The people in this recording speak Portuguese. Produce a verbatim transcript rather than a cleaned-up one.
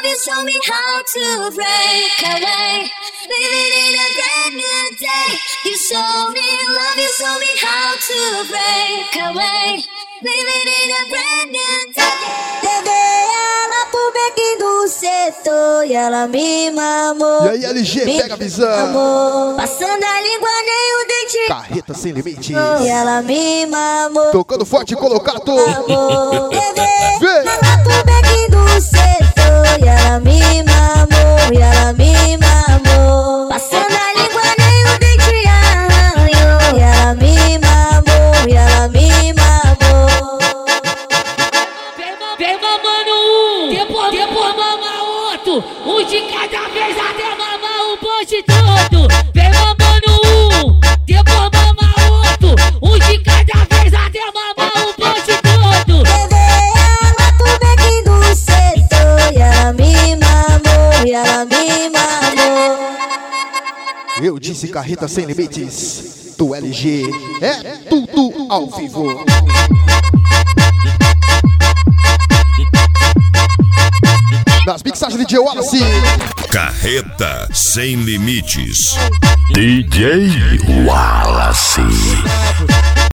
you show me how to break away. Living in a brand new day. You show me love, you show me how to break away. Living in a brand new day. Levei ela pro beco do setor e ela me mamou. E aí, L G, me pega a visão. Mamou. Passando a língua nem o dente. Carreta sem limites. E ela me mamou. Tocando forte, colocado. Levei ela pro beco do setor e ela me mamou. E ela me mamou. Passando a língua nem o dente arranhou. E ela me mamou. E ela me mamou. Vem mamando um, depois, depois mama outro. Um de cada vez até mamar o bonde todo. Vem mamando um, depois mama outro. Um de cada vez até mamar o bonde todo. Levei ela pro beco do setor e ela me mamou. E ela me mamou. Eu disse carreta sem limites. Do L G é tudo ao vivo. Nas mixagens de D J Wallace. Carreta sem limites. D J Wallace.